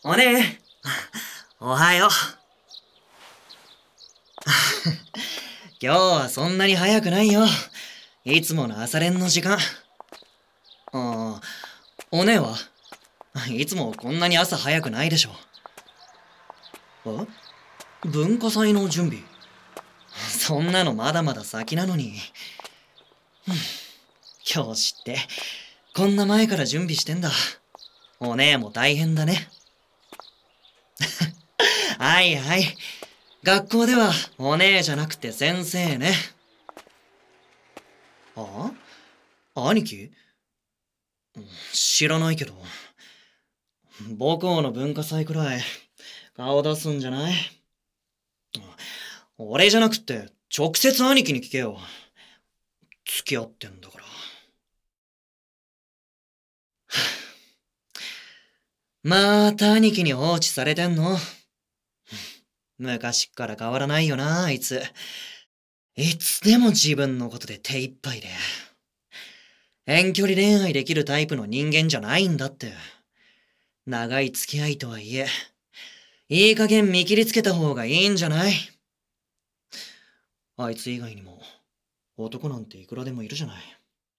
おねえ、おはよう。今日はそんなに早くないよ。いつもの朝練の時間。ああ、おねえはいつもこんなに朝早くないでしょ。文化祭の準備。そんなのまだまだ先なのに。教師ってこんな前から準備してんだ。おねえも大変だね。はいはい。学校ではおねえじゃなくて先生ね。兄貴？知らないけど。母校の文化祭くらい顔出すんじゃない？俺じゃなくって直接兄貴に聞けよ。付き合ってんだから。また兄貴に放置されてんの？昔っから変わらないよな、あいつ。いつでも自分のことで手一杯で。遠距離恋愛できるタイプの人間じゃないんだって。長い付き合いとはいえ、いい加減見切りつけた方がいいんじゃない？あいつ以外にも男なんていくらでもいるじゃない。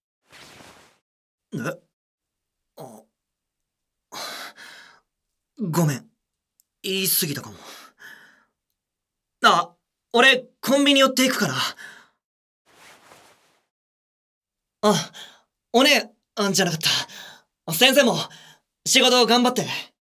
あ、ごめん。言い過ぎたかも。俺、コンビニ寄っていくから。おねえ、じゃなかった。先生も、仕事頑張って。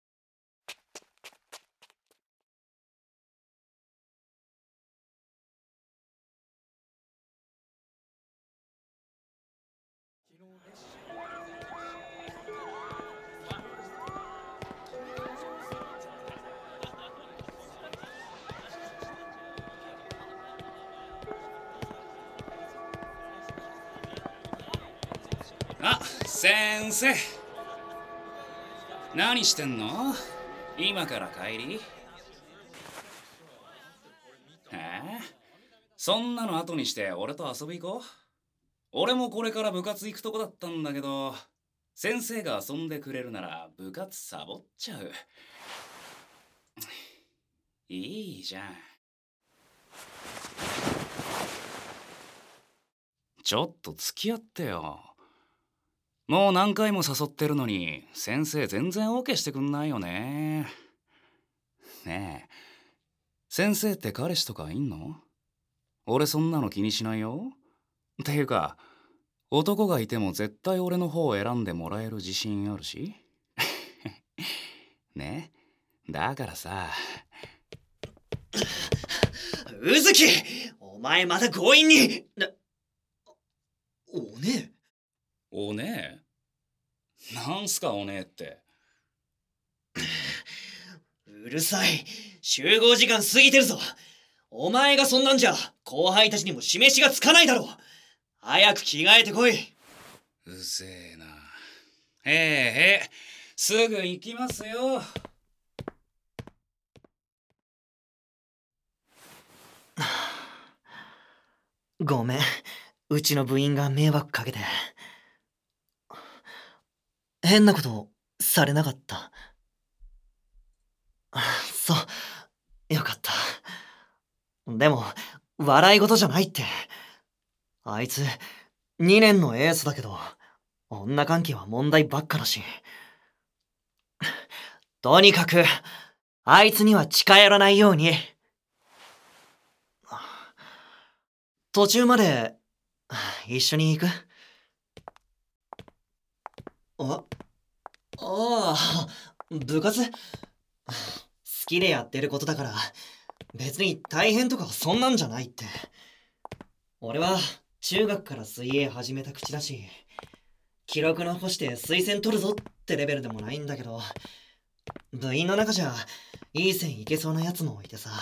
先生、何してんの？今から帰り？そんなの後にして俺と遊び行こう。俺もこれから部活行くとこだったんだけど、先生が遊んでくれるなら部活サボっちゃう。いいじゃん。ちょっと付き合ってよ。もう何回も誘ってるのに先生全然 OK してくんないよね。ねえ、先生って彼氏とかいんの？俺そんなの気にしないよ。っていうか、男がいても絶対俺の方を選んでもらえる自信あるし。ね、だからさ。 うずき、お前また強引に。おねえ。 おねえ？なんすかおねえって。 うるさい。集合時間過ぎてるぞ。お前がそんなんじゃ後輩たちにも示しがつかないだろう。早く着替えてこい。 うぜえな。すぐ行きますよ。 ごめん、うちの部員が迷惑かけて。変なことされなかった？そう、よかった。でも、笑い事じゃないって。あいつ、2年のエースだけど、女関係は問題ばっかだし。とにかく、あいつには近寄らないように。途中まで、一緒に行く？ああ、部活？好きでやってることだから、別に大変とかそんなんじゃないって。俺は中学から水泳始めた口だし、記録残して推薦取るぞってレベルでもないんだけど、部員の中じゃいい線いけそうなやつもいてさ。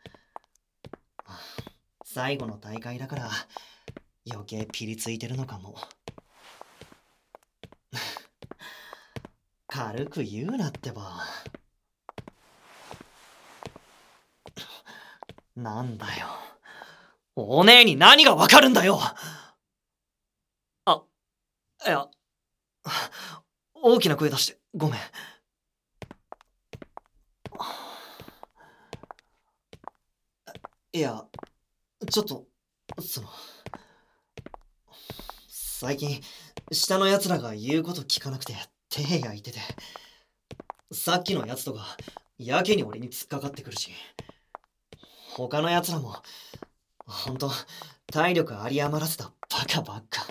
最後の大会だから余計ピリついてるのかも。軽く言うなってば。なんだよ。お姉に何がわかるんだよ。いや、大きな声出してごめん。 いや、ちょっと、最近、下の奴らが言うこと聞かなくて手焼いてて、さっきの奴とか、やけに俺に突っかかってくるし、他の奴らも、ほんと、体力有り余らせたバカばっか。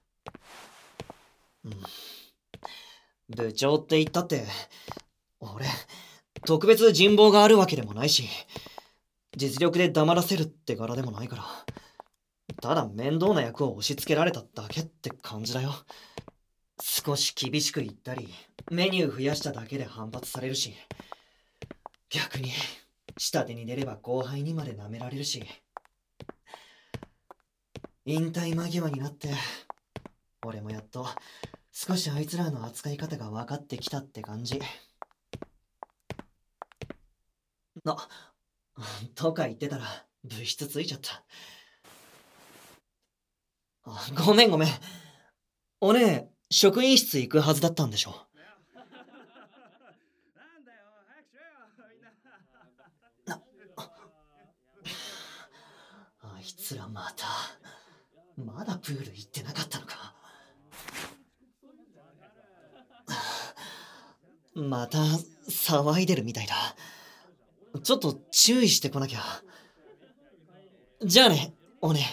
うん。部長って言ったって、俺、特別人望があるわけでもないし、実力で黙らせるって柄でもないから、ただ面倒な役を押し付けられただけって感じだよ。少し厳しく言ったり、メニュー増やしただけで反発されるし、逆に、下手に出れば後輩にまで舐められるし、引退間際になって、俺もやっと少しあいつらの扱い方が分かってきたって感じ。とか言ってたら部室ついちゃった。ごめんごめん。お姉、職員室行くはずだったんでしょ。あいつらまだプール行ってなかったのか。また騒いでるみたいだ。ちょっと注意してこなきゃ。じゃあね、お姉。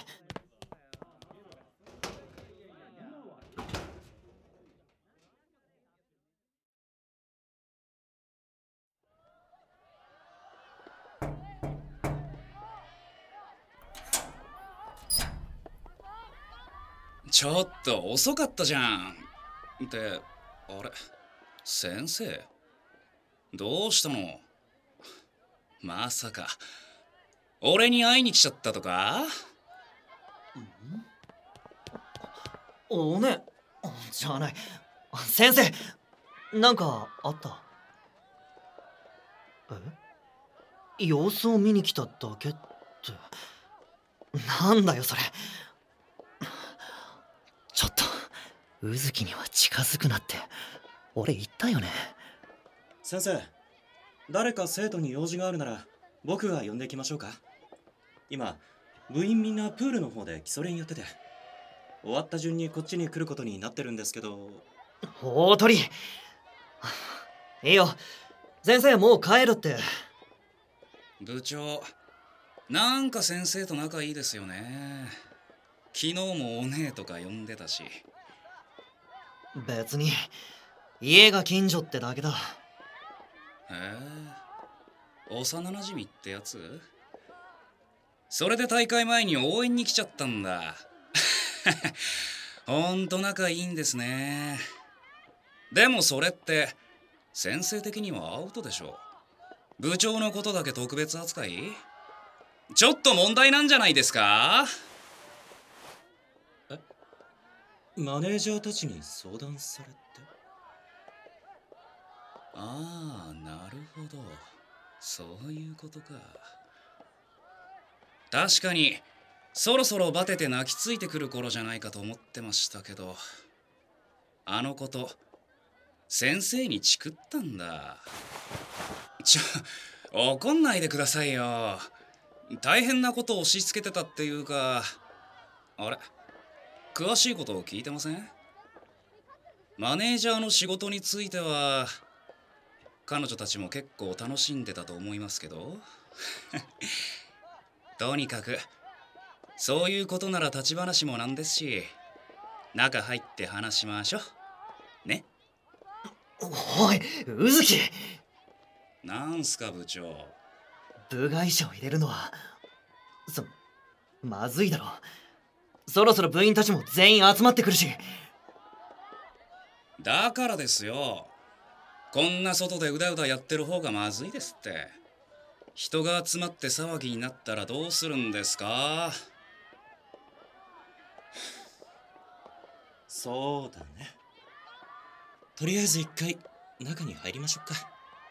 ちょっと遅かったじゃん。ってあれ、先生どうしたの？まさか俺に会いに来ちゃったとか？ お姉じゃない。先生、なんかあった？様子を見に来ただけって。なんだよそれ。ちょっと宇月には近づくなって俺言ったよね。 先生、誰か生徒に用事があるなら僕が呼んできましょうか。今部員みんなプールの方で基礎練やってて、終わった順にこっちに来ることになってるんですけど。 大鳥、いいよ、先生もう帰るって。 部長、なんか先生と仲いいですよね。昨日もお姉とか呼んでたし。 別に家が近所ってだけだ。 へえ、幼なじみってやつ？それで大会前に応援に来ちゃったんだ。ほんと仲いいんですね。でもそれって先生的にはアウトでしょ。部長のことだけ特別扱い？ちょっと問題なんじゃないですか？ マネージャーたちに相談されて。 ああ、なるほど、そういうことか。確かにそろそろバテて泣きついてくる頃じゃないかと思ってましたけど、あのこと先生にチクったんだ。怒んないでくださいよ。大変なことを押し付けてたっていうか、あれ、詳しいことを聞いてません？マネージャーの仕事については彼女たちも結構楽しんでたと思いますけど。とにかくそういうことなら立ち話もなんですし、中入って話しましょうね。 おい宇月、 なんすか部長。 部外者を入れるのはまずいだろ。そろそろ部員たちも全員集まってくるし。 だからですよ、こんな外でうだうだやってる方がまずいですって。人が集まって騒ぎになったらどうするんですか？ そうだね。とりあえず一回中に入りましょうか。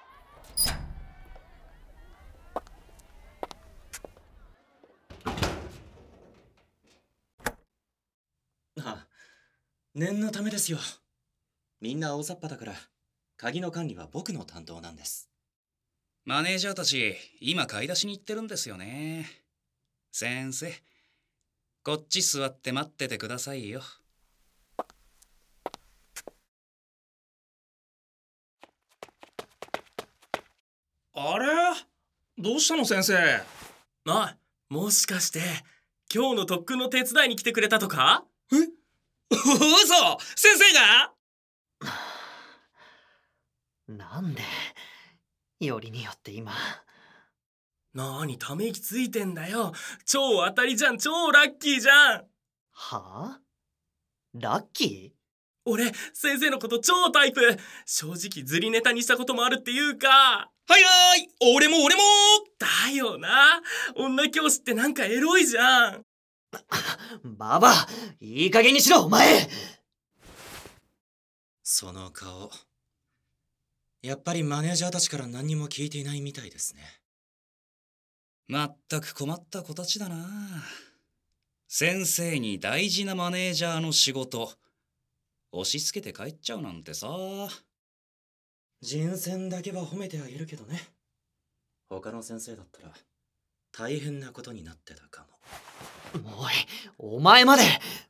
あ、念のためですよ。みんな大雑把だから鍵の管理は僕の担当なんです。 マネージャーたち今買い出しに行ってるんですよね。 先生、こっち座って待っててくださいよ。 あれ、どうしたの先生？ あ、もしかして今日の特訓の手伝いに来てくれたとか？ 嘘！先生が？ なんでよりによって今。 なにため息ついてんだよ。超当たりじゃん、超ラッキーじゃん。 はあ？ラッキ俺先生のこと超タイプ。正直ズリネタにしたこともあるっていうか。 はいはい、俺もだよな。女教師ってなんかエロいじゃん。 ー？ババア、いい加減にしろお前。 その顔、やっぱりマネージャーたちから何にも聞いていないみたいですね。 まったく困った子たちだな。先生に大事なマネージャーの仕事押し付けて帰っちゃうなんてさ。 人選だけは褒めてあげるけどね。他の先生だったら大変なことになってたかも。 おい、お前まで。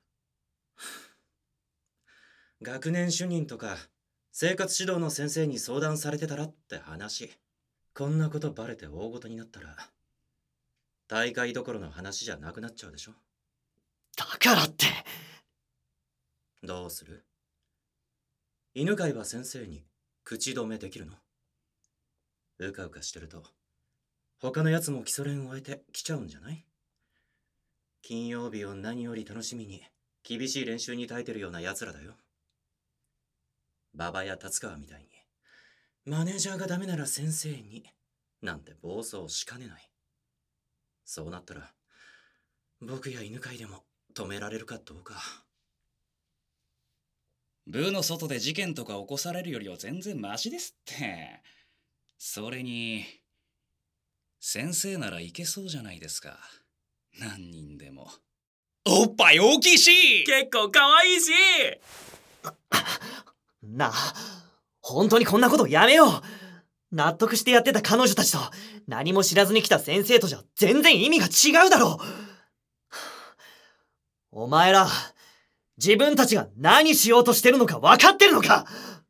学年主任とか生活指導の先生に相談されてたらって話。こんなことバレて大ごとになったら大会どころの話じゃなくなっちゃうでしょ。 だからって。 どうする？犬飼は先生に口止めできるの？うかうかしてると他のやつも基礎練を終えて来ちゃうんじゃない？金曜日を何より楽しみに厳しい練習に耐えてるような奴らだよ。馬場や達川みたいにマネージャーがダメなら先生になんて暴走しかねない。そうなったら僕や犬飼でも止められるかどうか。 部の外で事件とか起こされるよりは全然マシですって。それに先生ならいけそうじゃないですか。何人でも。 おっぱい大きいし。 結構可愛いし。 なあ、本当にこんなことやめよう。納得してやってた彼女たちと何も知らずに来た先生とじゃ全然意味が違うだろう。お前ら、自分たちが何しようとしてるのか分かってるのか？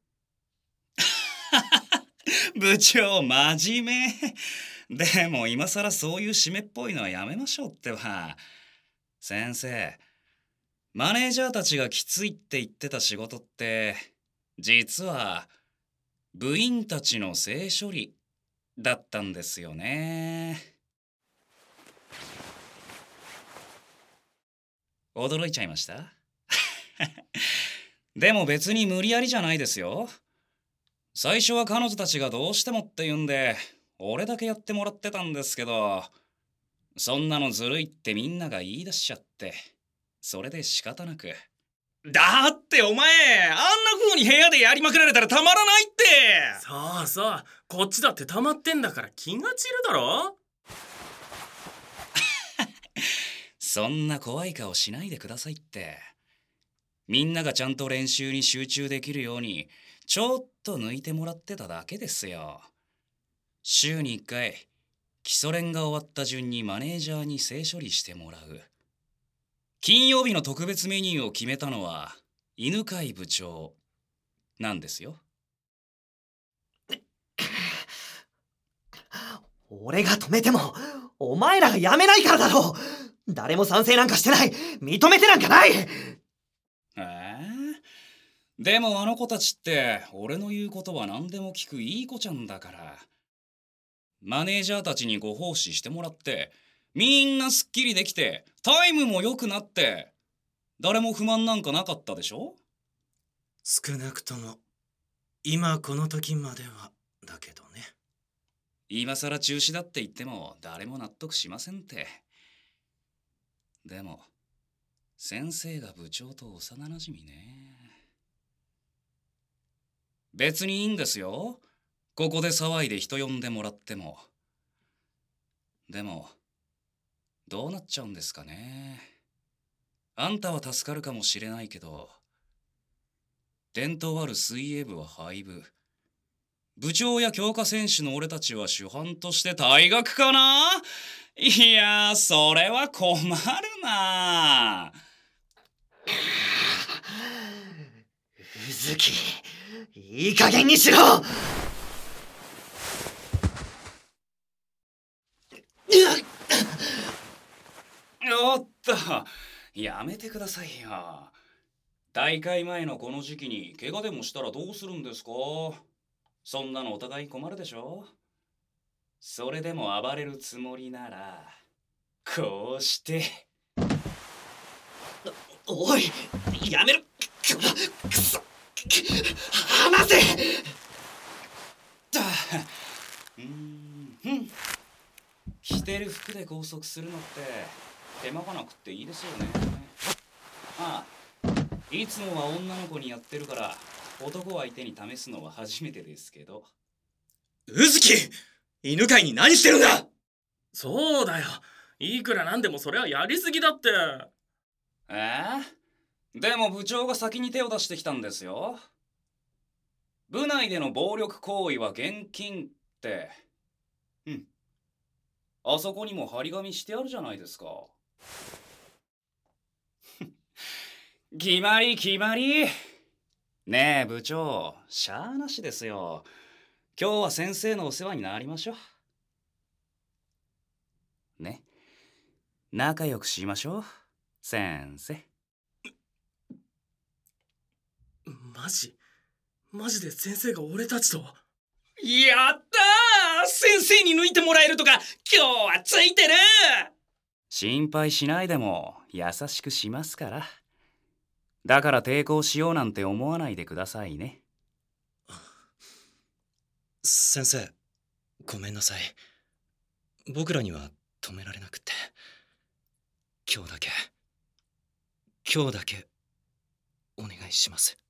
部長真面目。でも今さらそういう締めっぽいのはやめましょうってば。先生、マネージャーたちがきついって言ってた仕事って実は部員たちの性処理だったんですよね。驚いちゃいました？でも別に無理やりじゃないですよ。最初は彼女たちがどうしてもって言うんで俺だけやってもらってたんですけど、そんなのずるいってみんなが言い出しちゃって、それで仕方なく。 だってお前、あんな風に部屋でやりまくられたらたまらないって。 そうそう、こっちだって溜まってんだから気が散るだろ。 そんな怖い顔しないでくださいって。みんながちゃんと練習に集中できるようにちょっと抜いてもらってただけですよ。週に1回基礎練が終わった順にマネージャーに性処理してもらう。金曜日の特別メニューを決めたのは犬飼部長なんですよ。 俺が止めてもお前らがやめないからだろう。誰も賛成なんかしてない。認めてなんかない。 でもあの子たちって俺の言うことは何でも聞くいい子ちゃんだから、マネージャーたちにご奉仕してもらってみんなすっきりできてタイムも良くなって誰も不満なんかなかったでしょ？ 少なくとも今この時まではだけどね。 今さら中止だって言っても誰も納得しませんって。でも先生が部長と幼なじみね。別にいいんですよ、ここで騒いで人呼んでもらっても。でもどうなっちゃうんですかね。あんたは助かるかもしれないけど、伝統ある水泳部は廃部、 部長や強化選手の俺たちは主犯として退学かな？いやー、それは困るな。 うずき、いい加減にしろ。 おっと、やめてくださいよ。大会前のこの時期に怪我でもしたらどうするんですか？そんなのお互い困るでしょ？それでも暴れるつもりなら、こうして。 おい、やめろ。くそ、離せ。 着てる服で拘束するのって手間がなくっていいですよね。ああ、いつもは女の子にやってるから男相手に試すのは初めてですけど。 うずき、犬飼に何してるんだ。 そうだよ。いくらなんでもそれはやりすぎだって。 でも部長が先に手を出してきたんですよ。部内での暴力行為は厳禁って。あそこにも張り紙してあるじゃないですか。決まり決まり。ねえ部長、しゃあなしですよ。今日は先生のお世話になりましょう。ね。仲良くしましょう、先生。 マジで先生が俺たちと。 やったー、先生に抜いてもらえるとか今日はついてる。 心配しないでも優しくしますから。だから抵抗しようなんて思わないでくださいね。 先生、ごめんなさい。僕らには止められなくって。今日だけお願いします。